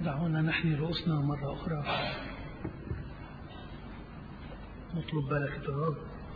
دعونا نحني رؤوسنا مرة أخرى نطلب بركة الرب.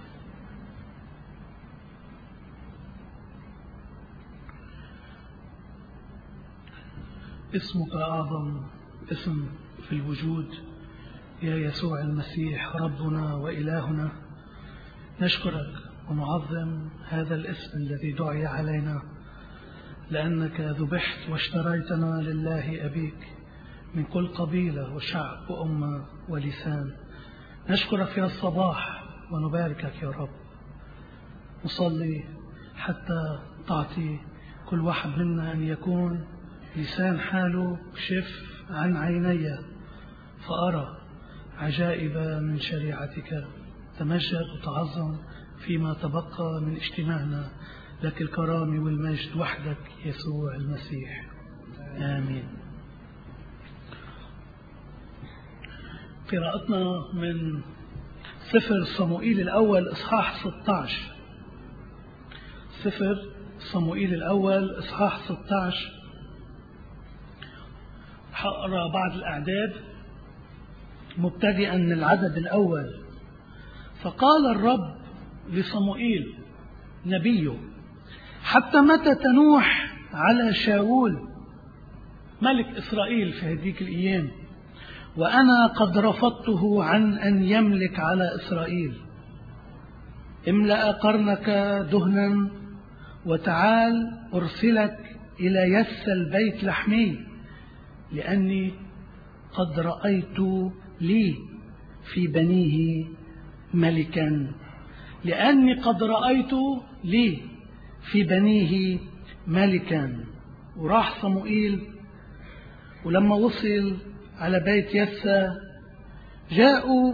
اسمك أعظم اسم في الوجود يا يسوع المسيح ربنا وإلهنا. نشكرك ونعظم هذا الاسم الذي دعي علينا، لأنك ذبحت واشتريتنا لله أبيك من كل قبيلة وشعب وأمة ولسان. نشكرك في الصباح ونباركك يا رب. نصلي حتى تعطي كل واحد منا أن يكون لسان حاله كشف عن عيني فأرى عجائب من شريعتك. تمجد وتعظم فيما تبقى من اجتماعنا، لك الكرامة والمجد وحدك يسوع المسيح، آمين. قراءتنا من سفر صموئيل الأول إصحاح 16. سفر صموئيل الأول إصحاح 16. حقرأ بعض الأعداد مبتدئا من العدد الأول. فقال الرب لصموئيل نبيه: حتى متى تنوح على شاول ملك إسرائيل في هذيك الأيام، وأنا قد رفضته عن أن يملك على إسرائيل؟ املأ قرنك دهنا وتعال أرسلك إلى يس البيت لحمي، لأني قد رأيت لي في بنيه ملكا. لأني قد رأيت لي في بنيه ملكا. وراح صموئيل، ولما وصل على بيت يسى جاءوا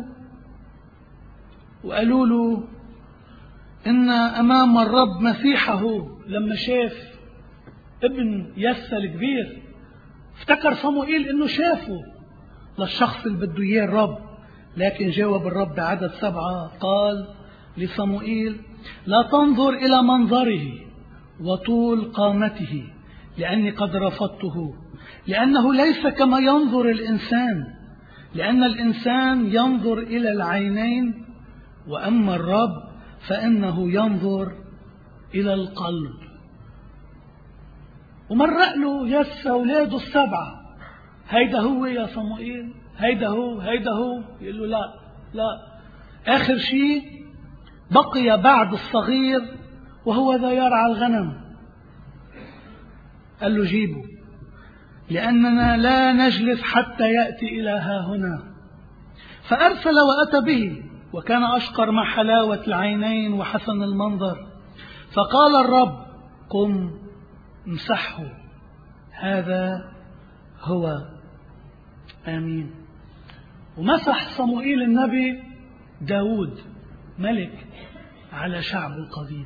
وقالوا له إن أمام الرب مسيحه. لما شاف ابن يسى الكبير افتكر صموئيل إنه شافه للشخص اللي بده إياه الرب، لكن جاوب الرب بعدد 7 قال لصموئيل: لا تنظر إلى منظره وطول قامته، لأني قد رفضته، لأنه ليس كما ينظر الإنسان، لأن الإنسان ينظر إلى العينين، وأما الرب فإنه ينظر إلى القلب. ومرق له يس أولاده 7: هيدا هو يا صموئيل، هيدا هو، هيدا هو. يقول له لا لا. آخر شيء بقي بعد الصغير وهو ذا يرعى الغنم. قال له جيبه، لأننا لا نجلس حتى يأتي إلى ها هنا. فأرسل وأتى به، وكان أشقر مع حلاوة العينين وحسن المنظر. فقال الرب: قم امسحه، هذا هو. آمين. ومسح صموئيل النبي داود ملك على شعبه القديم.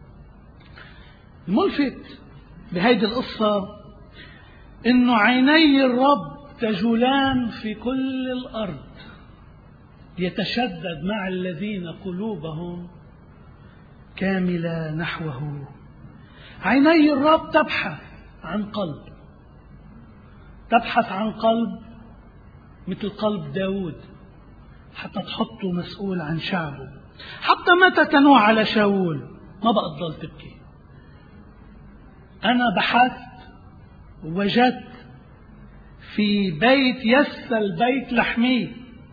الملفت بهيدي القصة إنه عيني الرب تجولان في كل الأرض ليتشدد مع الذين قلوبهم كاملة نحوه. عيني الرب تبحث عن قلب، تبحث عن قلب مثل قلب داود حتى تحطه مسؤول عن شعبه. حتى متى تنوح على شاول؟ ما بقى تضل تبكي. أنا بحثت ووجدت في بيت يس البيت لحمي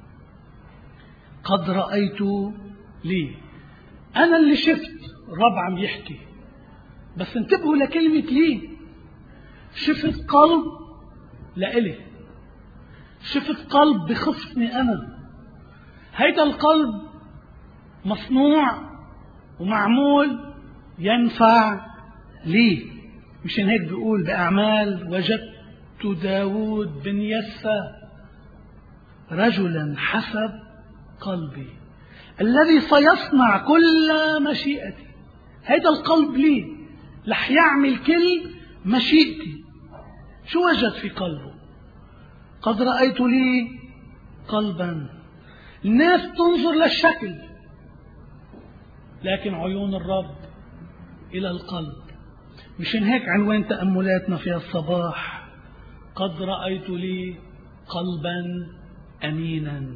قد رأيت لي. أنا اللي شفت الرب عم يحكي، بس انتبهوا لكلمة لي. شفت قلب لإلي، شفت قلب بخصني أنا. هيدا القلب مصنوع ومعمول ينفع لي. مشان هيك بيقول بأعمال: وجدت داود بن يسى رجلا حسب قلبي الذي سيصنع كل مشيئتي. هيدا القلب لي رح يعمل كل مشيئتي. شو وجد في قلبه؟ قد رأيت لي قلبا. الناس تنظر للشكل، لكن عيون الرب إلى القلب. مشان هيك عنوان تأملاتنا في الصباح: قد رأيت لي قلبا أمينا.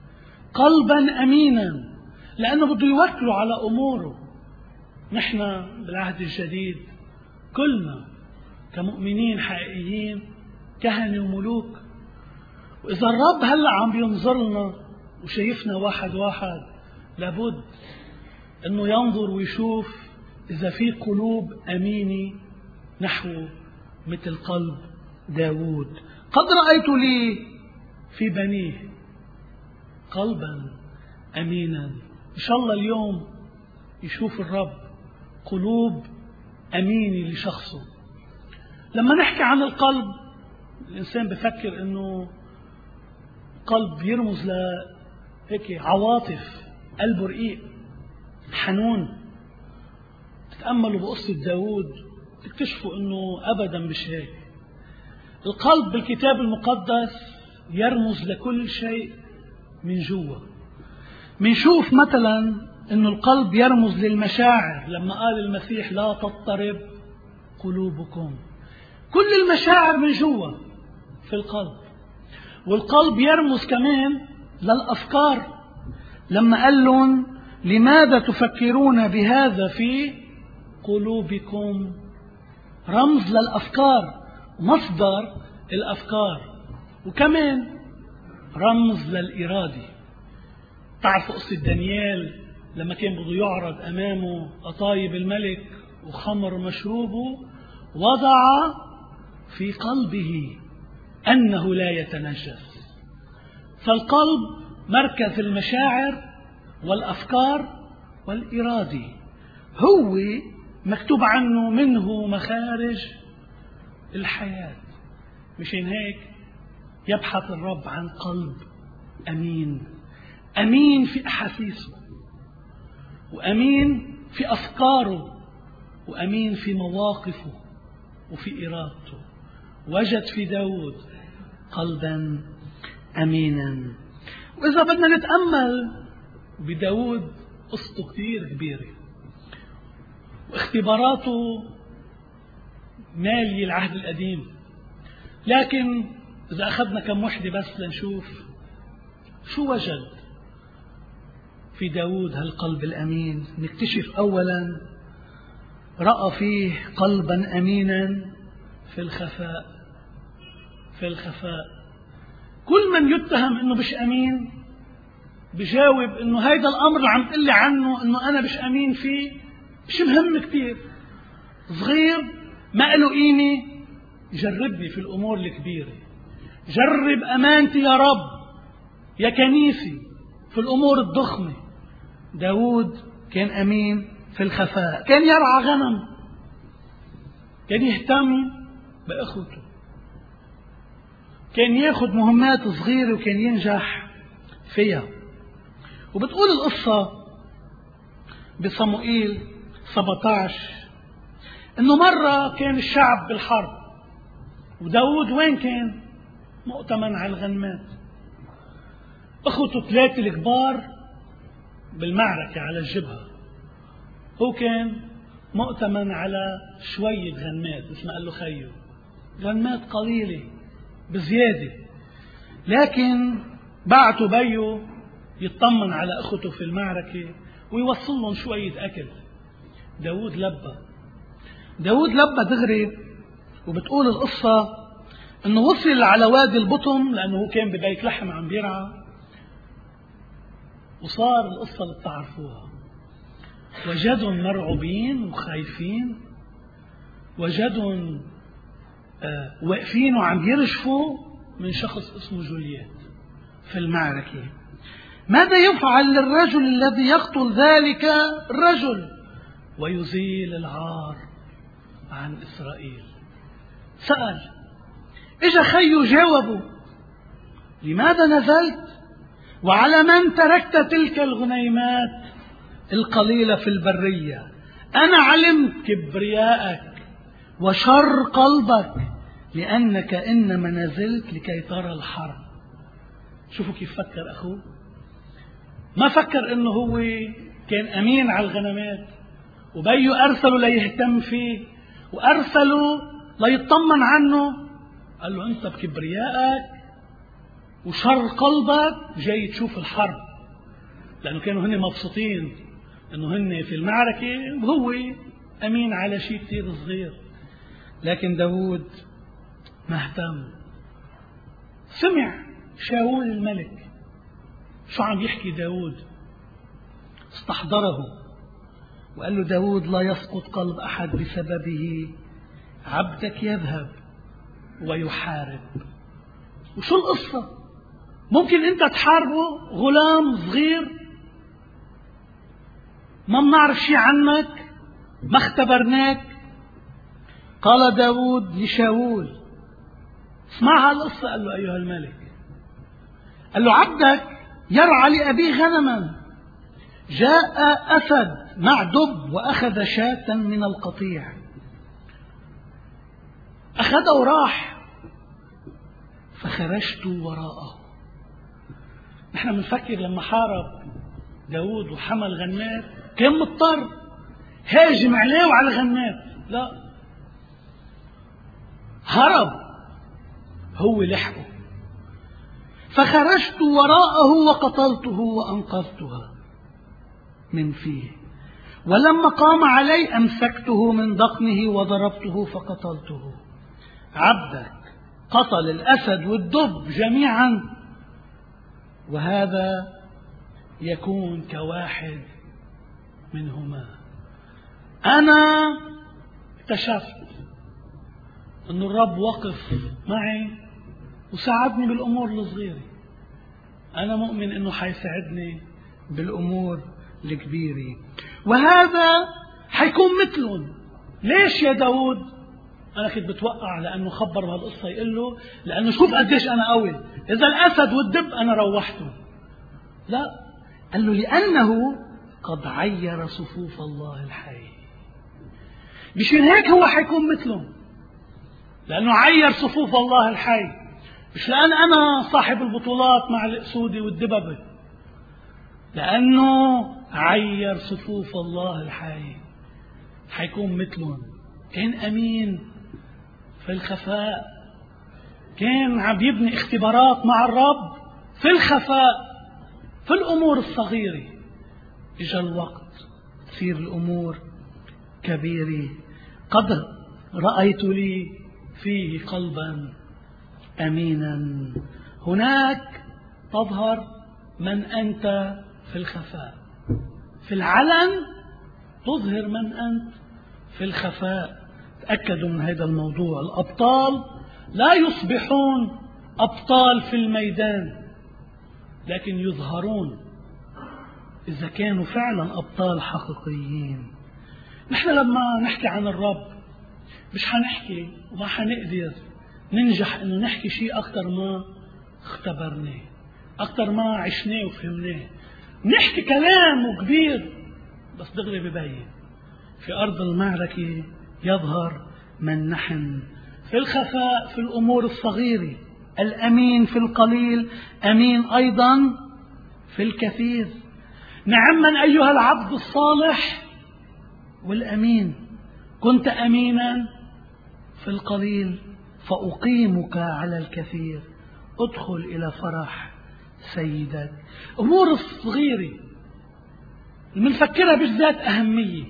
قلبا أمينا، لأنه بده يوكله على أموره. نحن بالعهد الجديد كلنا كمؤمنين حقيقيين كهنة وملوك، وإذا الرب هلأ عم بينظر لنا وشايفنا واحد واحد، لابد أنه ينظر ويشوف إذا في قلوب أمينة نحو مثل قلب داود. قد رأيت لي في بنيه قلبا أمينا. إن شاء الله اليوم يشوف الرب قلوب أمينة لشخصه. لما نحكي عن القلب، الإنسان بفكر أنه قلب يرمز لهيك عواطف، قلبه رقيق حنون. تتأملوا بقصة داود تكتشفوا أنه أبدا مش هيك. القلب بالكتاب المقدس يرمز لكل شيء من جوا. منشوف مثلا أنه القلب يرمز للمشاعر، لما قال المسيح لا تضطرب قلوبكم. كل المشاعر من جوا في القلب. والقلب يرمز كمان للأفكار، لما قال لهم لماذا تفكرون بهذا في قلوبكم. رمز للأفكار، مصدر الأفكار، وكمان رمز للإرادة. تعرفوا قصة دانيال لما كان بده يعرض أمامه قطايب الملك وخمر مشروبه، وضع في قلبه أنه لا يتنجس. فالقلب مركز المشاعر والأفكار والإرادة، هو مكتوب عنه منه مخارج الحياة. مشان هيك يبحث الرب عن قلب أمين، أمين في أحاسيسه، وأمين في أفكاره، وأمين في مواقفه وفي إرادته. وجد في داود قلبا أمينا. وإذا بدنا نتأمل بداود، قصته كتير كبيرة واختباراته مالية العهد القديم، لكن إذا أخذنا كم وحدة بس لنشوف شو وجد في داود هالقلب الأمين. نكتشف أولا رأى فيه قلبا أمينا في الخفاء. في الخفاء كل من يتهم انه مش امين بجاوب انه هيدا الامر اللي عم تقلي عنه انه انا مش امين فيه مش مهم كتير، صغير ما له قيمة. جربني في الامور الكبيرة، جرب امانتي يا رب يا كنيسي في الامور الضخمة. داود كان امين في الخفاء، كان يرعى غنم، كان يهتم بأخوته، كان ياخد مهمات صغيرة وكان ينجح فيها. وبتقول القصة بصموئيل 17 انه مرة كان الشعب بالحرب، وداود وين كان؟ مؤتمن على الغنمات. اخوته 3 الكبار بالمعركة على الجبهة، هو كان مؤتمن على شوية غنمات، مثل ما قال له خيه، غنمات قليلة بزيادة، لكن بعتوا بيه يطمن على أخته في المعركة ويوصل لهم شوية أكل. داود لبى دغري. وبتقول القصة أنه وصل على وادي البطم، لأنه هو كان ببيت لحم عم بيرعى، وصار القصة اللي بتعرفوها. وجدهم مرعوبين وخايفين، وجدهم واقفين وعم يرشفوا من شخص اسمه جوليات في المعركة. ماذا يفعل للرجل الذي يقتل ذلك الرجل ويزيل العار عن إسرائيل؟ سأل، إجا خيه جاوبه، لماذا نزلت وعلى من تركت تلك الغنيمات القليلة في البرية؟ أنا علمت كبريائك وشر قلبك، لأنك إنما نزلت لكي ترى الحرب. شوفوا كيف فكر أخوه. ما فكر إنه هو كان أمين على الغنمات، وبيه أرسله ليهتم فيه، وأرسله ليطمن عنه قال له أنت بكبريائك وشر قلبك جاي تشوف الحرب، لأنه كانوا هن مبسوطين أنه هن في المعركة وهو أمين على شيء كتير صغير. لكن داود ما اهتم. سمع شاول الملك شو عم يحكي داود، استحضره وقال له داود لا يسقط قلب أحد بسببه، عبدك يذهب ويحارب. وشو القصة؟ ممكن أنت تحاربه، غلام صغير ما بنعرف شيء عنك، ما اختبرناك. قال داود لشاول، اسمع هالقصة. قال له أيها الملك، قال له عبدك يرعى لأبيه غنما، جاء أسد مع دب وأخذ شاة من القطيع، أخذه وراح، فخرجت وراءه. نحن بنفكر لما حارب داود وحمل غنات كان مضطر هاجم عليه وعلى الغنات، لا، هرب، هو لحقه. فخرجت وراءه وقتلته وأنقذتها من فيه، ولما قام علي أمسكته من ضقنه وضربته فقتلته. عبدك قتل الأسد والدب جميعا، وهذا يكون كواحد منهما. أنا اكتشفت أن الرب وقف معي وساعدني بالأمور الصغيرة. أنا مؤمن أنه حيساعدني بالأمور الكبيرة، وهذا حيكون مثلهم. ليش يا داود؟ أنا كنت بتوقع لأنه خبر بهالقصة يقول له لأنه شوف قديش أنا قوي، إذا الأسد والدب أنا روحته. لا، قال له لأنه قد عير صفوف الله الحي. مشان هيك هو حيكون مثلهم، لأنه عير صفوف الله الحي، مش لأن أنا صاحب البطولات مع الأسودة والدببة، لأنه عير صفوف الله الحي. حيكون مثلهم. كان أمين في الخفاء، كان عم يبني اختبارات مع الرب في الخفاء في الأمور الصغيرة. إجا الوقت تصير الأمور كبيرة. قد رأيت لي فيه قلبا أمينا. هناك تظهر من أنت في الخفاء، في العلن تظهر من أنت في الخفاء. تأكدوا من هذا الموضوع. الأبطال لا يصبحون أبطال في الميدان، لكن يظهرون إذا كانوا فعلا أبطال حقيقيين. نحن لما نحكي عن الرب مش حنحكي وما حنقدر ننجح إنه نحكي شيء أكتر ما اختبرناه، أكتر ما عشناه وفهمناه. نحكي كلام كبير بس دغري ببين. في أرض المعركة يظهر من نحن في الخفاء في الأمور الصغيرة. الأمين في القليل أمين أيضا في الكثير. نعما أيها العبد الصالح والأمين، كنت أمينا في القليل فأقيمك على الكثير. ادخل إلى فرح سيدك. أمور الصغيرة المنفكرة بالذات أهمية،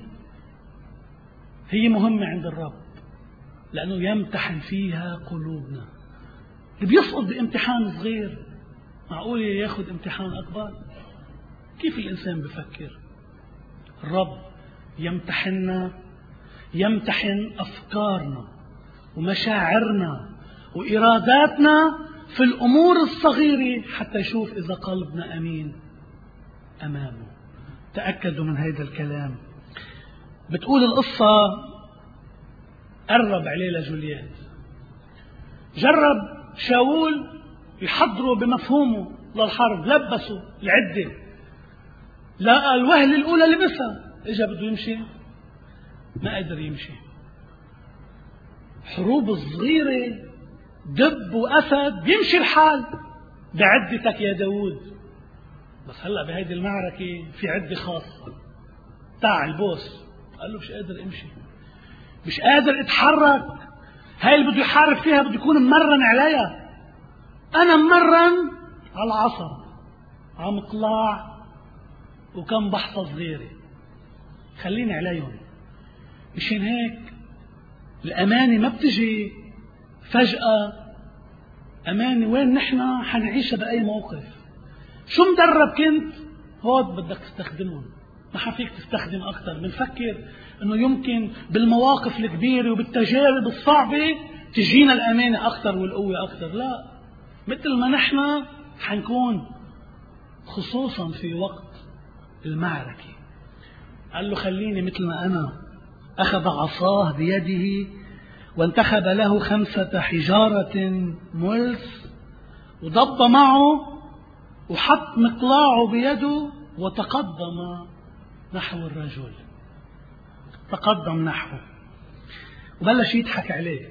هي مهمة عند الرب لأنه يمتحن فيها قلوبنا. اللي بيسقط بامتحان صغير معقول ياخد امتحان أكبر؟ كيف الإنسان بفكر؟ الرب يمتحننا، يمتحن أفكارنا ومشاعرنا وإراداتنا في الأمور الصغيرة حتى يشوف إذا قلبنا أمين أمامه. تأكدوا من هذا الكلام. بتقول القصة قرب عليه لجوليات، جرب شاول يحضره بمفهومه للحرب، لبسه العدة، لقى الوهلة الأولى لبسها، إجا بده يمشي ما قدر يمشي. حروب صغيرة، دب وأسد بيمشي الحال بعدتك يا داود، بس هلأ بهيدي المعركة في عدة خاصة. تعال البوس قال له مش قادر امشي، مش قادر اتحرك، هاي اللي بده يحارب فيها بده يكون ممرن عليها. أنا ممرن على العصب، على مقلاع وكم بحثة صغيرة، خليني عليهم. مشان هيك الأمانة ما بتجي فجأة. أمانة وين نحن حنعيشها بأي موقف. شو مدرب كنت هود بدك تستخدمهم، ما حفيك تستخدم أكثر. بنفكر إنه يمكن بالمواقف الكبيرة وبالتجارب الصعبة تجينا الأمانة أكثر والقوة أكثر. لا، مثل ما نحن حنكون خصوصا في وقت المعركة. قال له خليني مثل ما أنا. أخذ عصاه بيده وانتخب له 5 حجارة ملس وضب معه وحط مقلاعه بيده وتقدم نحو الرجل. تقدم نحوه وبلش يضحك عليه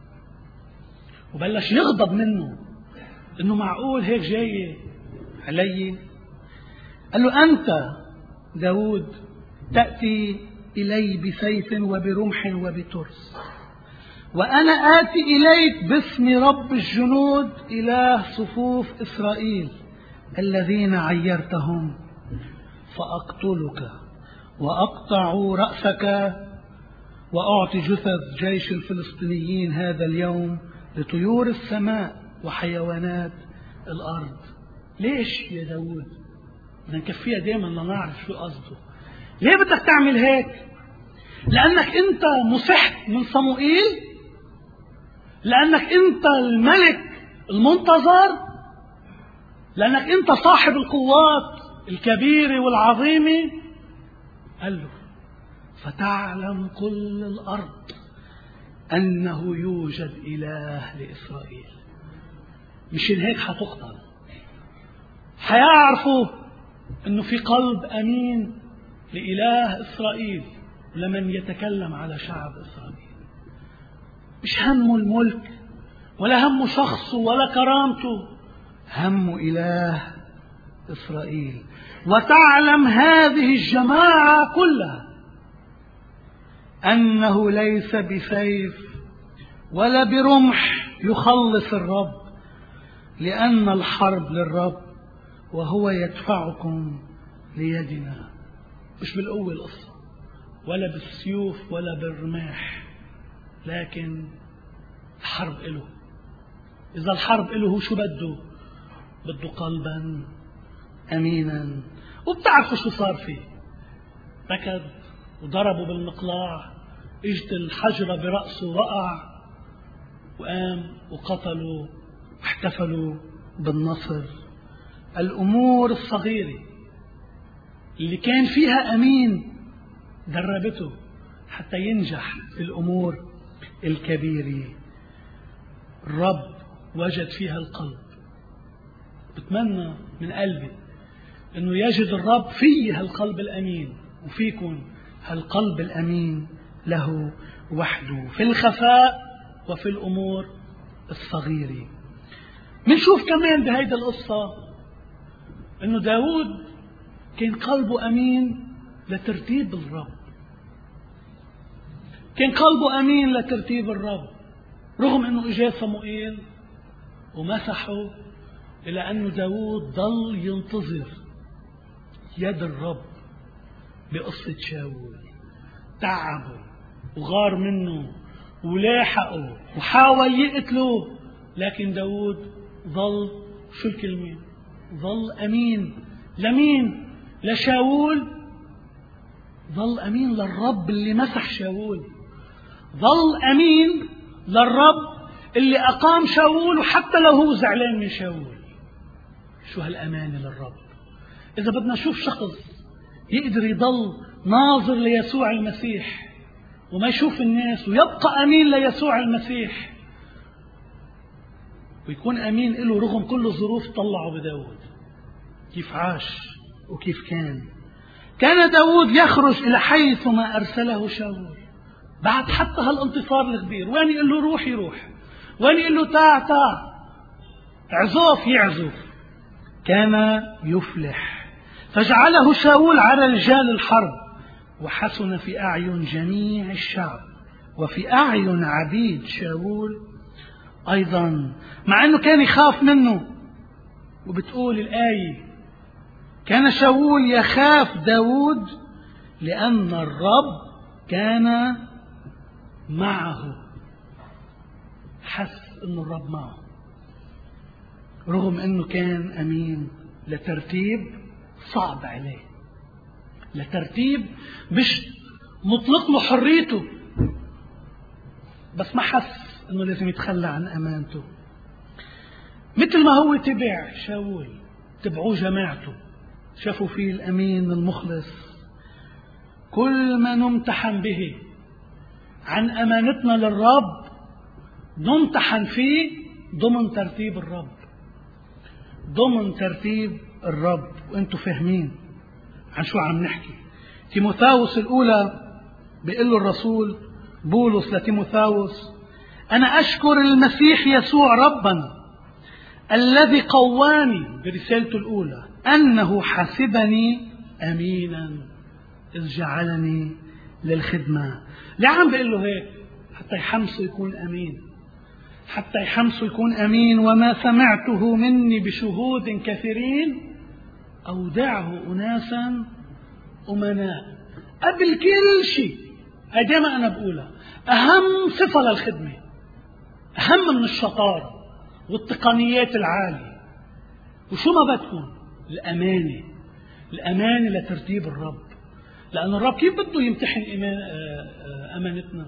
وبلش يغضب منه، انه معقول هيك جاي علي. قال له أنت داود تأتي إلي بسيف وبرمح وبترس، وأنا آتي إليك باسم رب الجنود إله صفوف إسرائيل الذين عيرتهم، فأقتلك وأقطع رأسك وأعطي جثث جيش الفلسطينيين هذا اليوم لطيور السماء وحيوانات الأرض. ليش يا داود؟ بدنا نكفيها دائما لنعرف شو قصده. ليه بدك تعمل هيك؟ لأنك أنت مسحت من صموئيل؟ لأنك أنت الملك المنتظر؟ لأنك أنت صاحب القوات الكبيرة والعظيمة؟ قال له فتعلم كل الأرض أنه يوجد إله لإسرائيل. مشان هيك حتقتل. حيعرفوا أنه في قلب أمين لإله إسرائيل لمن يتكلم على شعب إسرائيل. مش همه الملك ولا همه شخصه ولا كرامته، همه إله إسرائيل. وتعلم هذه الجماعة كلها أنه ليس بسيف ولا برمح يخلص الرب، لأن الحرب للرب وهو يدفعكم ليدنا. مش بالقوة القصة ولا بالسيوف ولا بالرماح، لكن الحرب إله. إذا الحرب إله هو شو بده؟ بده قلبا أمينا. وبتعرفوا شو صار فيه. ركض وضربوا بالمقلاع، اجت الحجرة برأسه وقع، وقام وقتلوا واحتفلوا بالنصر. الأمور الصغيرة اللي كان فيها أمين دربته حتى ينجح في الأمور الكبيرة. الرب وجد فيها القلب. بتمنى من قلبي أنه يجد الرب فيه القلب الأمين، وفيكم القلب الأمين له وحده في الخفاء وفي الأمور الصغيرة. منشوف كمان بهيدا القصة أنه داود كان قلبه أمين لترتيب الرب. كان قلبه أمين لترتيب الرب رغم أنه إجا صموئيل ومسحه، إلى أنه داود ضل ينتظر يد الرب بقصة شاول. تعبه وغار منه ولاحقه وحاول يقتله، لكن داود ظل شو الكلمة؟ ظل أمين. لمين؟ لشاول. ظل أمين للرب اللي مسح شاول. ظل أمين للرب اللي أقام شاول، وحتى لو هو زعلان من شاول. شو هالأمانة للرب. إذا بدنا نشوف شخص يقدر يضل ناظر ليسوع المسيح وما يشوف الناس ويبقى أمين ليسوع المسيح ويكون أمين له رغم كل الظروف، طلعوا بداود كيف عاش وكيف كان داود يخرج إلى حيث ما أرسله شاول بعد حتى هالانتصار الكبير. وين يقول له روح يروح، وين يقول له تعا عزوف يعزف. كان يفلح. فجعله شاول على رجال الحرب وحسن في أعين جميع الشعب وفي أعين عبيد شاول أيضا، مع أنه كان يخاف منه. وبتقول الآية: كان شاول يخاف داود لأن الرب كان معه. حس أن الرب معه رغم أنه كان أمين لترتيب صعب عليه، لترتيب مش مطلق له حريته، بس ما حس أنه لازم يتخلى عن أمانته. مثل ما هو تبع شاول، تبعوه جماعته، شافوا فيه الأمين المخلص. كل ما نمتحن به عن أمانتنا للرب نمتحن فيه ضمن ترتيب الرب، ضمن ترتيب الرب. وانتم فاهمين عن شو عم نحكي. تيموثاوس الأولى بيقول له الرسول بولس لتيموثاوس: أنا أشكر المسيح يسوع ربنا الذي قواني، برسالته الأولى، أنه حسبني أمينا إذ جعلني للخدمة. ليه عم بيقول له هيك؟ حتى يحمسه يكون أمين، حتى يحمسه يكون أمين. وما سمعته مني بشهود كثيرين أودعه أناسا أمناء. قبل كل شيء، هذا ما أنا بقولها، أهم صفة للخدمة، أهم من الشطارة والتقنيات العالية وشو ما بتكون، الأمانة. الأمانة لترتيب الرب، لأن الرب كيف بده يمتحن أمانتنا؟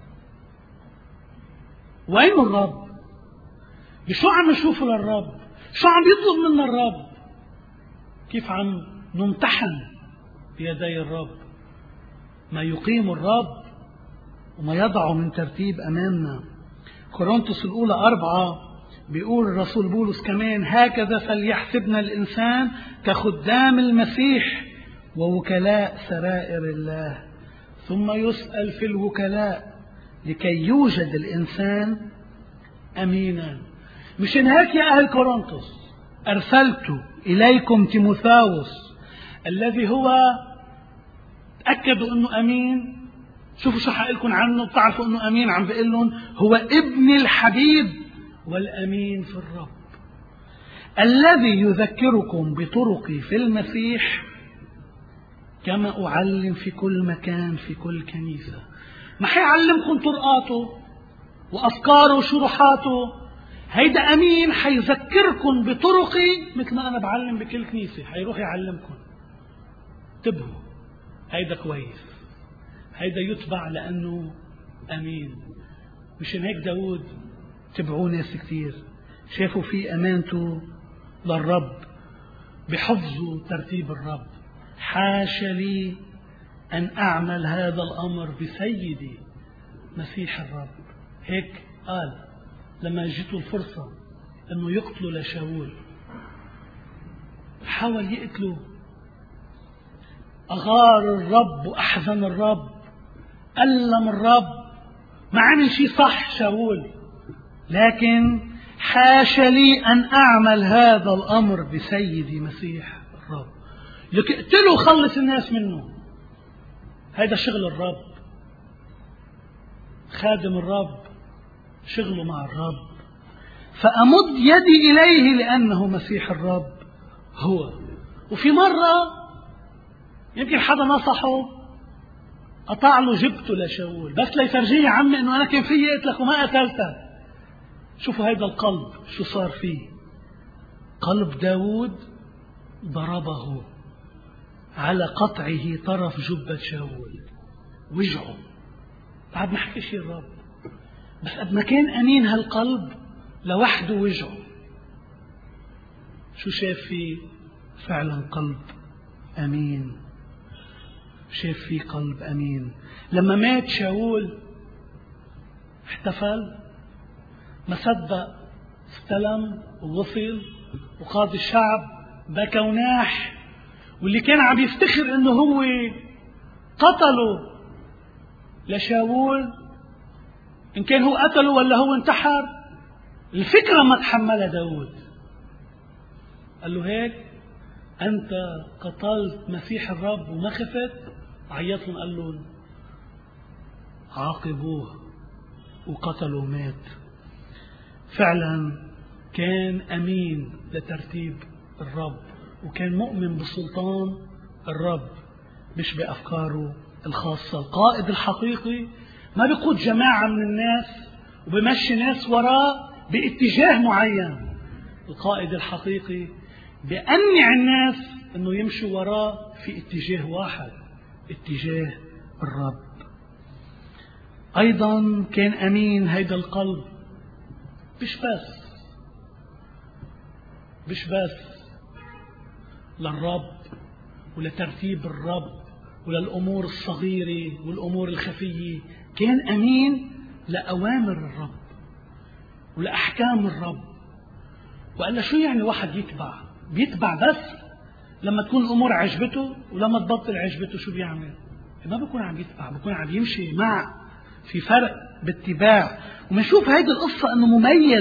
وين الرب؟ بشو عم نشوف للرب؟ شو عم يطلب منا الرب؟ كيف عم نمتحن بيدي الرب؟ ما يقيم الرب وما يضعه من ترتيب أمامنا. كورنثوس الأولى 4 بيقول الرسول بولس كمان: هكذا فليحسبنا الإنسان كخدام المسيح ووكلاء سرائر الله، ثم يسأل في الوكلاء لكي يوجد الإنسان أمينا. مشان هيك يا أهل كورنثوس أرسلت إليكم تيموثاوس الذي هو تأكدوا أنه أمين. شوفوا شو حقلكم عنه، بتعرفوا أنه أمين. عم بقول لهم هو ابن الحبيب والأمين في الرب، الذي يذكركم بطرقي في المسيح كما أعلم في كل مكان في كل كنيسة. ما حيعلمكم طرقاته وأفكاره وشروحاته، هيدا أمين حيذكركم بطرقي مثل ما أنا بعلم بكل كنيسة، حيروح يعلمكم. انتبهوا، هيدا كويس، هيدا يتبع لأنه أمين. مشان هيك داود تبعوه ناس كتير شافوا فيه أمانته للرب بحفظه ترتيب الرب. حاشا لي أن أعمل هذا الأمر بسيدي مسيح الرب. هيك قال لما جيته الفرصة أنه يقتله لشاول، حاول يقتله، أغار الرب وأحزن الرب، ألم الرب، ما عمل شيء صح شاول، لكن حاشا لي أن أعمل هذا الأمر بسيدي مسيح الرب. لك اقتله وخلص الناس منه. هذا شغل الرب، خادم الرب شغله مع الرب. فأمد يدي إليه لأنه مسيح الرب هو. وفي مرة يمكن حدا نصحه، قطع له جبته لشاول بس ليفرجيه يا عمي انه انا كان فيي قتلك وما قتلتك. شوفوا هيدا القلب شو صار فيه. قلب داود ضربه على قطعه طرف جبة شاول، وجعه. بعد ما حكي شيء الرب، بس قد ما كان أمين هالقلب لوحده وجعه. شو شاف فيه؟ فعلا قلب أمين، شاف فيه قلب أمين. لما مات شاول احتفل، ما صدق استلم ووصل، وقاد الشعب بكى وناح. واللي كان عم يفتخر انه هو قتله لشاول، ان كان هو قتله ولا هو انتحر، الفكرة ما تحملها داود. قال له هيك انت قتلت مسيح الرب وما خفت؟ عيط لهم قال لهم عاقبوه وقتلوا مات. فعلا كان أمين لترتيب الرب، وكان مؤمن بسلطان الرب مش بأفكاره الخاصة. القائد الحقيقي ما بيقود جماعة من الناس وبمشي ناس وراه باتجاه معين. القائد الحقيقي بيقنع الناس انه يمشوا وراه في اتجاه واحد، اتجاه الرب. ايضا كان امين هيدا القلب مش بس للرب ولترتيب الرب وللأمور الصغيرة والأمور الخفية، كان أمين لأوامر الرب ولأحكام الرب. وقال شو يعني واحد بيتبع بس لما تكون الأمور عجبته، ولما تبطل عجبته شو بيعمل؟ ما بيكون عم يتبع، بيكون عم يمشي في فرق باتباع. ومنشوف هيدي القصة أنه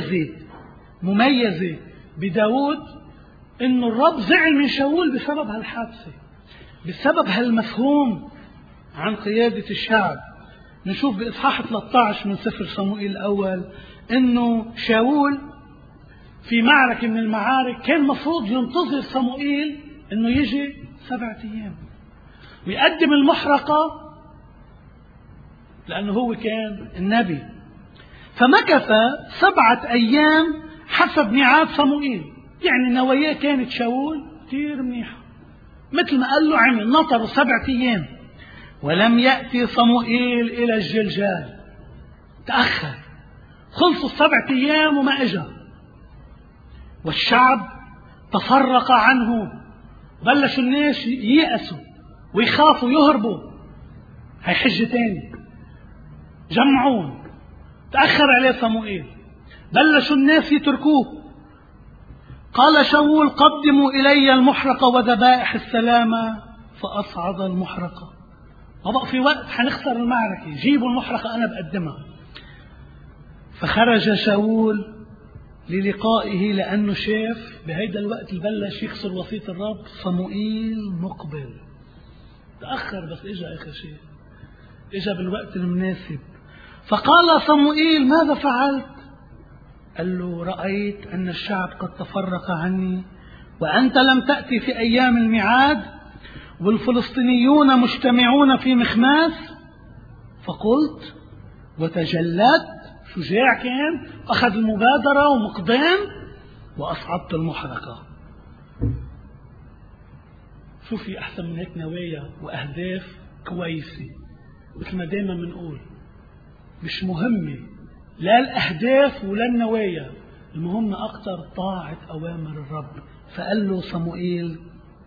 مميزة بداود، أنه الرب زعل من شاول بسبب هالحادثة، بسبب هالمفهوم عن قيادة الشعب. نشوف بإصحاح 13 من سفر صموئيل الأول أنه شاول في معركة من المعارك كان مفروض ينتظر صموئيل أنه يجي 7 أيام ويقدم المحرقة، لأنه هو كان النبي. فمكث 7 أيام حسب ميعاد صموئيل. يعني نواياه كانت شاول كثير منيحة، مثل ما قال له عمل. نطروا 7 أيام ولم يأتي صموئيل إلى الجلجال، تأخر. خلصوا 7 أيام وما إجا، والشعب تفرق عنه. بلشوا الناس ييأسوا ويخافوا يهربوا. هي حجة تاني، جمعون. تأخر عليه صموئيل، بلشوا الناس يتركوه. قال شاول قدموا إلي المحرقة وذبائح السلامة، فأصعد المحرقة. ما بقى في وقت، حنخسر المعركة، جيبوا المحرقة أنا بقدمها. فخرج شاول للقائه، لأنه شاف بهيدا الوقت اللي بلش يخسر وصية الرب صموئيل مقبل. تأخر بس إجا آخر شيء، إجا بالوقت المناسب. فقال صموئيل ماذا فعلت؟ قال له رأيت أن الشعب قد تفرق عني، وأنت لم تأتي في أيام الميعاد، والفلسطينيون مجتمعون في مخماس. فقلت وتجلت، شجاع كان، أخذ المبادرة ومقدام وأصعدت المحرقة. شو في أحسن من هيك نوايا وأهداف كويسة؟ مثل ما دايما بنقول، مش مهمة لا الأهداف ولا النوايا، المهم أكثر طاعة أوامر الرب. فقال له صموئيل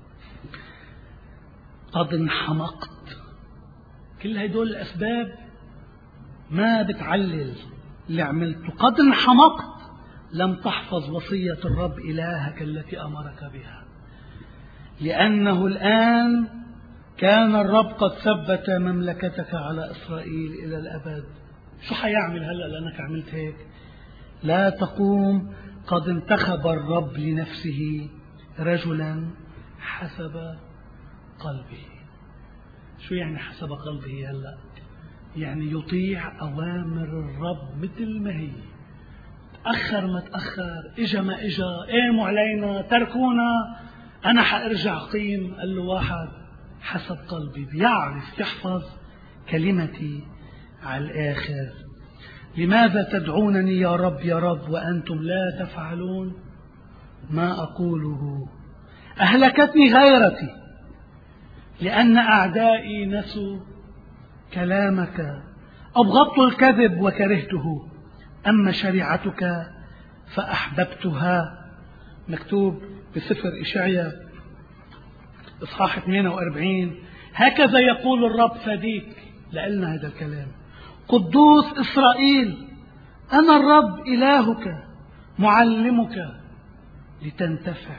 قد انحمقت. كل هدول الأسباب ما بتعلل اللي عملته. قد انحمقت، لم تحفظ وصية الرب إلهك التي أمرك بها، لأنه الآن كان الرب قد ثبت مملكتك على إسرائيل إلى الأبد. شو حيعمل هلأ لأنك عملت هيك؟ لا تقوم، قد انتخب الرب لنفسه رجلا حسب قلبه. شو يعني حسب قلبه هلأ؟ يعني يطيع أوامر الرب مثل ما هي. تأخر ما تأخر، إجا ما إجا، قاموا علينا، تركونا، أنا حأرجع قيم. قال له واحد حسب قلبي، بيعرف يحفظ كلمتي على الآخر. لماذا تدعونني يا رب يا رب وأنتم لا تفعلون ما أقوله؟ أهلكتني غيرتي، لأن أعدائي نسوا كلامك. أبغضت الكذب وكرهته، أما شريعتك فأحببتها. مكتوب بسفر إشعياء إصحاح 48: هكذا يقول الرب فديك. لقلنا هذا الكلام: قدوس إسرائيل، أنا الرب إلهك معلمك لتنتفع،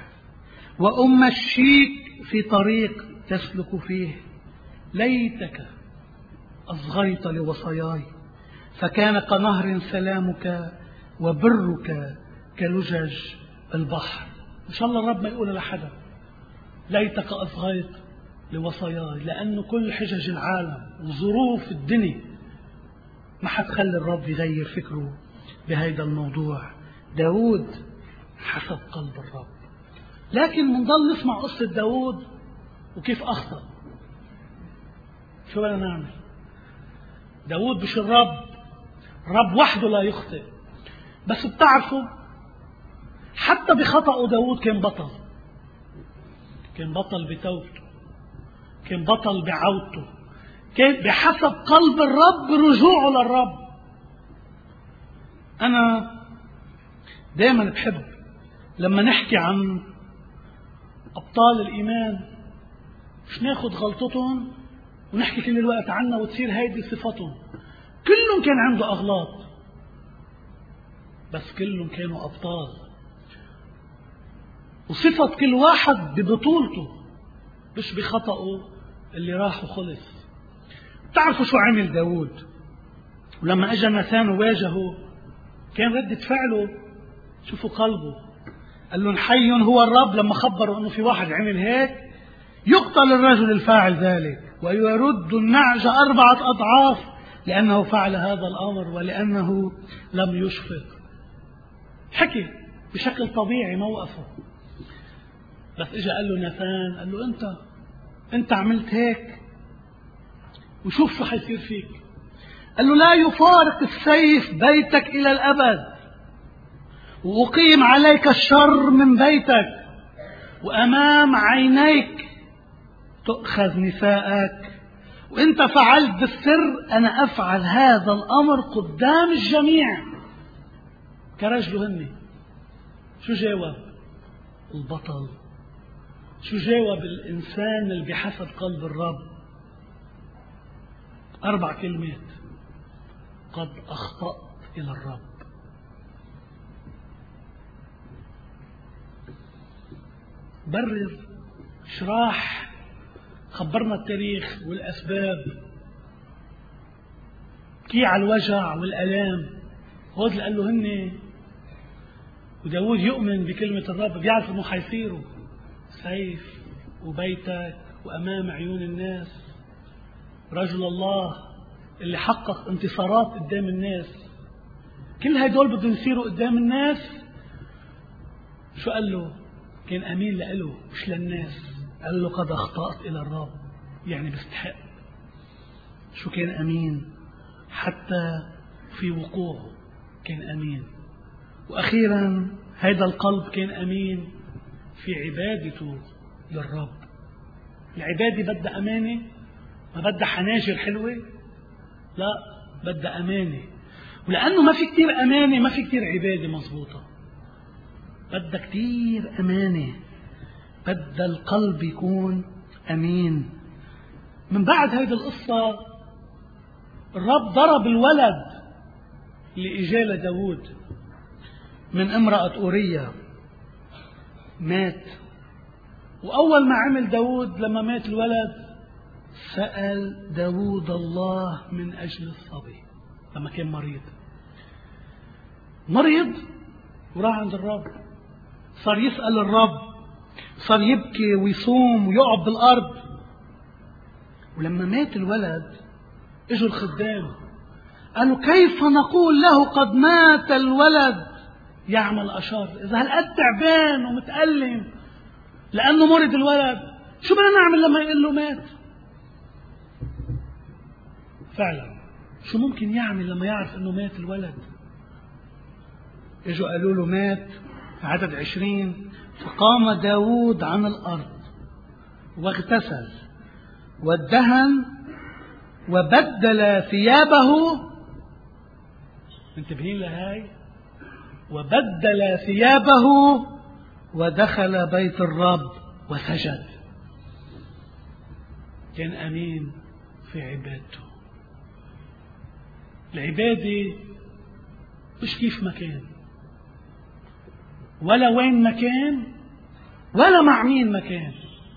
وأمشيك في طريق تسلك فيه. ليتك أصغيت لوصاياي، فكان كنهر سلامك وبرك كلجج البحر. إن شاء الله الرب ما يقول لحدا ليتك أصغيت لوصاياي، لأنه كل حجج العالم وظروف الدنيا ما حتخلي الرب يغير فكره بهيدا الموضوع. داود حسب قلب الرب. لكن منضل نسمع قصة داود وكيف أخطأ. شو بدنا نعمل؟ داود مش الرب وحده لا يخطئ، بس بتعرفوا حتى بخطأه داود كان بطل بتوبته، كان بطل بعودته، كان بحسب قلب الرب رجوعه للرب. أنا دائما بحب لما نحكي عن أبطال الإيمان مش ناخد غلطتهم ونحكي كل الوقت عنها وتصير هيدي صفتهم. كلهم كان عنده أغلاط، بس كلهم كانوا أبطال، وصفة كل واحد ببطولته مش بخطأه اللي راح وخلص. تعرفوا شو عمل داود؟ ولما اجى ناثان وواجهه كان ردة فعله، شوفوا قلبه، قال لهم حي هو الرب. لما خبروا انه في واحد عمل هيك يقتل الرجل الفاعل ذلك ويرد النعج 4 أضعاف لأنه فعل هذا الأمر ولأنه لم يشفق. حكي بشكل طبيعي موقفه، بس اجى قال له ناثان، قال له انت عملت هيك وشوف شو حيصير فيك. قال له لا يفارق السيف بيتك إلى الأبد، وأقيم عليك الشر من بيتك، وأمام عينيك تؤخذ نساءك، وانت فعلت بالسر أنا أفعل هذا الأمر قدام الجميع. كرجله هني شو جاوب البطل؟ شو جاوب الإنسان اللي بحسب قلب الرب؟ 4 كلمات: قد أخطأت إلى الرب. برر، اشراح، خبرنا التاريخ والأسباب، كي على الوجع والألام. هود اللي قال له هن. وداود يؤمن بكلمة الرب، بيعرف انه حيصيروا سيف وبيتك وأمام عيون الناس. رجل الله اللي حقق انتصارات قدام الناس، كل هدول بدهم يصيروا قدام الناس. شو قال له؟ كان أمين لإله مش للناس. قال له قد أخطأت إلى الرب، يعني بيستحق. شو كان أمين؟ حتى في وقوعه كان أمين. وأخيرا هذا القلب كان أمين في عبادته للرب. العبادة بدها أمانة، ما بدها حناجر حلوة، لا، بدها أمانة. ولأنه ما في كتير أمانة ما في كتير عبادة مضبوطة. بدها كتير أمانة، بدها القلب يكون أمين. من بعد هذه القصة الرب ضرب الولد اللي إجا لداود من امرأة أورية، مات. وأول ما عمل داود لما مات الولد سأل داود الله من أجل الصبي. لما كان مريض وراح عند الرب، صار يسأل الرب، صار يبكي ويصوم ويقعد بالأرض. ولما مات الولد اجوا الخدام قالوا كيف نقول له قد مات الولد يعمل أشر؟ إذا هالقد تعبان ومتألم لأنه مرض الولد، شو بدنا نعمل لما يقول له مات؟ فعلا شو ممكن يعمل لما يعرف انه مات الولد؟ اجوا قالوا له مات. عدد 20: فقام داود عن الأرض واغتسل وادهن وبدل ثيابه. انتبهين لهاي، وبدل ثيابه ودخل بيت الرب وسجد. كان أمين في عبادته. العبادة مش كيف مكان ولا وين مكان ولا مع مين مكان.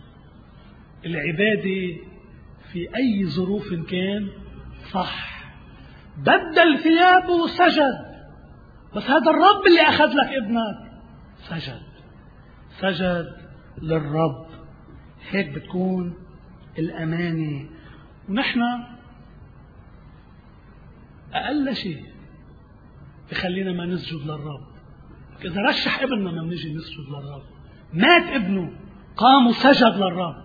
العبادة في أي ظروف كان صح. بدل ثيابه وسجد. بس هذا الرب اللي أخذ لك ابنك سجد للرب. هيك بتكون الأمانة. ونحن أقل شيء يخلينا ما نسجد للرب. إذا رشح ابننا ما بنيجي نسجد للرب. مات ابنه قام وسجد للرب.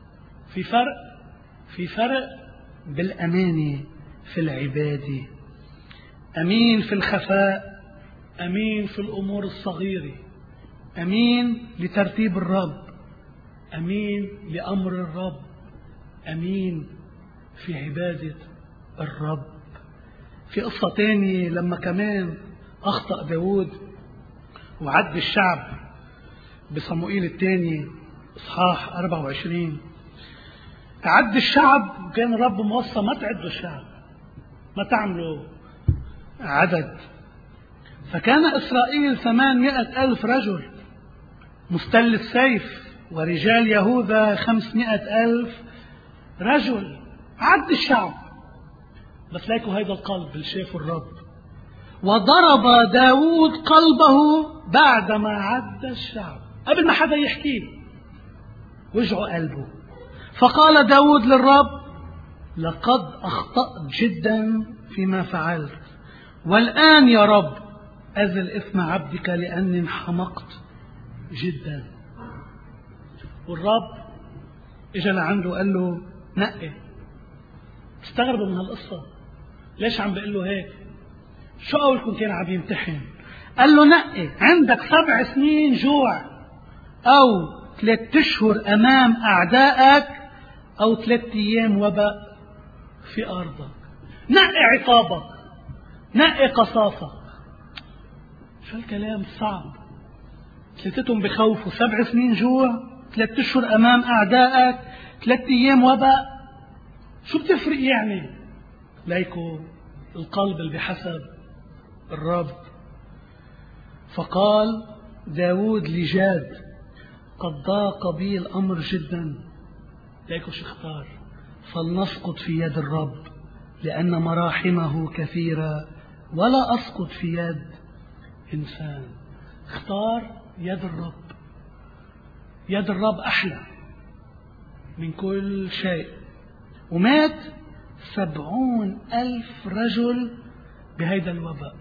في فرق بالأمانة في العبادة. أمين في الخفاء، أمين في الأمور الصغيرة، أمين لترتيب الرب، أمين لأمر الرب، أمين في عبادة الرب. في قصة تانية لما كمان أخطأ داود وعد الشعب بصموئيل الثاني إصحاح 24. عد الشعب وكان الرب موصى ما تعدوا الشعب، ما تعملوا عدد. فكان إسرائيل 800,000 رجل مستل السيف، ورجال يهوذا 500,000 رجل. عد الشعب بس ليكوا هيدا القلب اللي شافوا الرب. وضرب داود قلبه بعدما عد الشعب، قبل ما حدا يحكي وجعوا قلبه. فقال داود للرب: لقد أخطأت جدا فيما فعلت، والآن يا رب أزل إثم عبدك لأني انحمقت جدا. والرب إجا لعنده وقال له: نقي. استغربوا من هالقصة، ليش عم بقول له هيك؟ شو قولكم كان عم يمتحن؟ قال له: نقي، عندك 7 سنين جوع، أو 3 أشهر أمام أعدائك، أو 3 أيام وباء في أرضك. نقي عقابك، نقي قصاصك. شو الكلام الصعب؟ 3 بخوف، 7 سنين جوع، 3 أشهر أمام أعدائك، 3 أيام وباء. شو بتفرق يعني؟ ليكو القلب اللي بحسب الرب. فقال داود لجاد: قد ضاق بي الأمر جدا. ليكو شو اختار؟ فلنسقط في يد الرب، لأن مراحمه كثيرة، ولا أسقط في يد إنسان. اختار يد الرب. يد الرب أحلى من كل شيء. ومات 70,000 رجل بهيدا الوباء.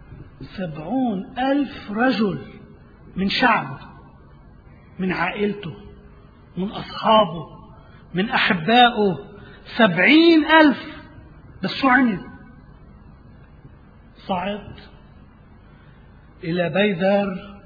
70,000 رجل من شعبه، من عائلته، من أصحابه، من أحبائه. 70,000. بس شو عمل؟ صعد إلى بيدر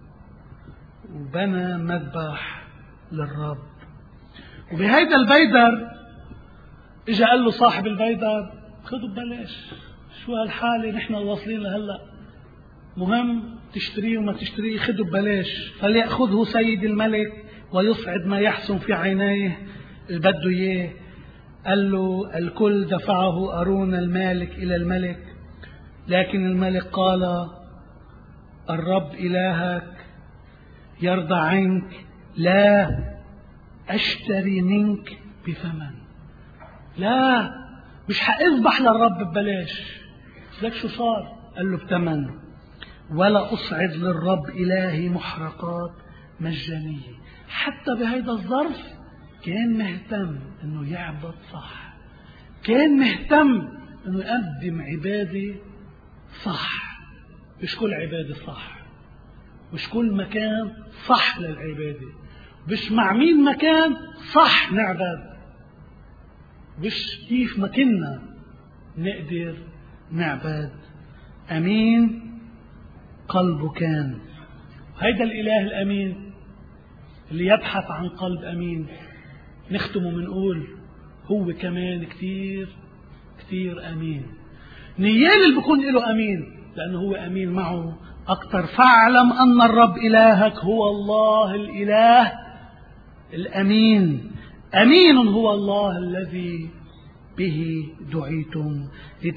وبنى مذبح للرب. وبهيدا البيدر إجا قال له صاحب البيدر: خذوا ببلاش، شو هالحالة نحن واصلين لهلا، مهم تشتريه وما تشتريه، خذوا ببلاش. فليأخذه سيد الملك ويصعد ما يحسن في عينيه اللي بده إياه. قال له: الكل دفعه أرون المالك إلى الملك، لكن الملك قال: الرب إلهك يرضى عنك، لا أشتري منك بثمن. لا، مش حأذبح للرب ببلاش. لك شو صار؟ قال له: بثمن. ولا أصعد للرب إلهي محرقات مجانية. حتى بهيدا الظرف كان مهتم انه يعبد صح، كان مهتم انه يقدم عبادة صح. مش كل عبادة صح، مش كل مكان صح للعبادة، مش مع مين مكان صح نعبد، مش كيف ما كنا نقدر نعبد. أمين قلبه كان. هيدا الإله الأمين اللي يبحث عن قلب أمين. نختمه منقول هو كمان كتير كتير أمين. نيال اللي بيكون له أمين لأنه هو أمين معه أكتر. فاعلم أن الرب إلهك هو الله الإله الأمين. أمين هو الله الذي به دعيتم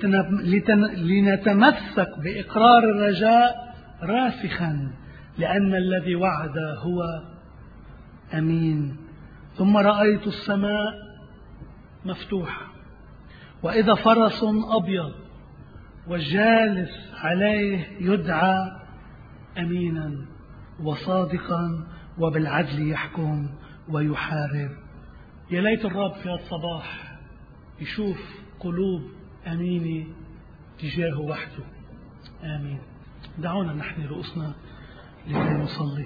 لنتمسك بإقرار الرجاء راسخا، لأن الذي وعد هو أمين. ثم رأيت السماء مفتوحة، وإذا فرس أبيض والجالس عليه يدعى أمينا وصادقا وبالعدل يحكم ويحارب. يا ليت الرب في هذا الصباح يشوف قلوب أمينة تجاهه وحده. آمين. دعونا نحني رؤوسنا لكي نصلي.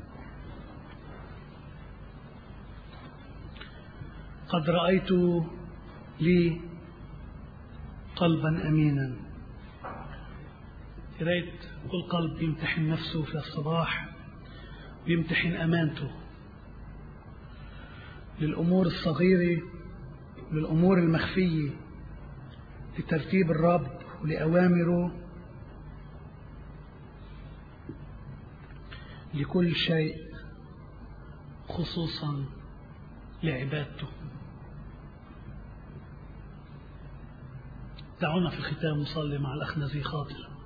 قد رأيت لي قلبا أمينا. يا ريت كل قلب يمتحن نفسه في الصباح ويمتحن أمانته للأمور الصغيرة وللأمور المخفية، لترتيب الرب ولأوامره، لكل شيء، خصوصا لعبادته. دعونا في الختام نصلي مع الأخ نزيه خاطر.